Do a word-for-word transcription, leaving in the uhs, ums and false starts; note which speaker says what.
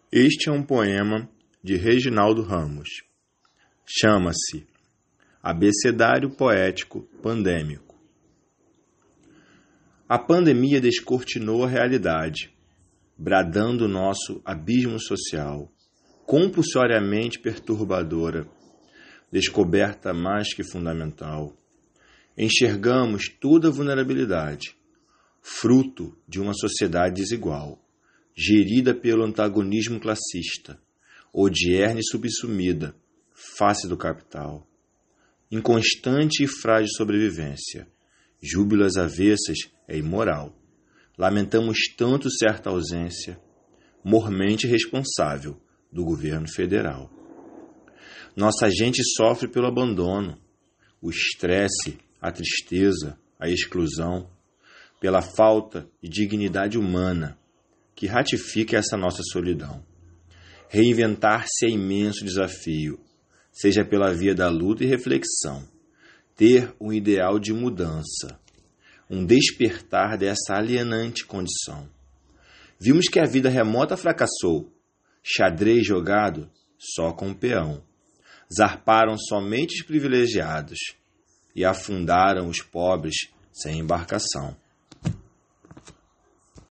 Speaker 1: Este é um poema de Reginaldo Ramos. Chama-se Abecedário Poético Pandêmico. A pandemia descortinou a realidade, bradando o nosso abismo social, compulsoriamente perturbadora, descoberta mais que fundamental. Enxergamos toda a vulnerabilidade, fruto de uma sociedade desigual, gerida pelo antagonismo classista, odierna e subsumida, face do capital. Inconstante e frágil sobrevivência, júbilo às avessas é imoral. Lamentamos tanto certa ausência, mormente responsável, do governo federal. Nossa gente sofre pelo abandono, o estresse, a tristeza, a exclusão, pela falta de dignidade humana, que ratifica essa nossa solidão. Reinventar-se é imenso desafio, seja pela via da luta e reflexão, ter um ideal de mudança, um despertar dessa alienante condição. Vimos que a vida remota fracassou, xadrez jogado só com o peão. Zarparam somente os privilegiados e afundaram os pobres sem embarcação.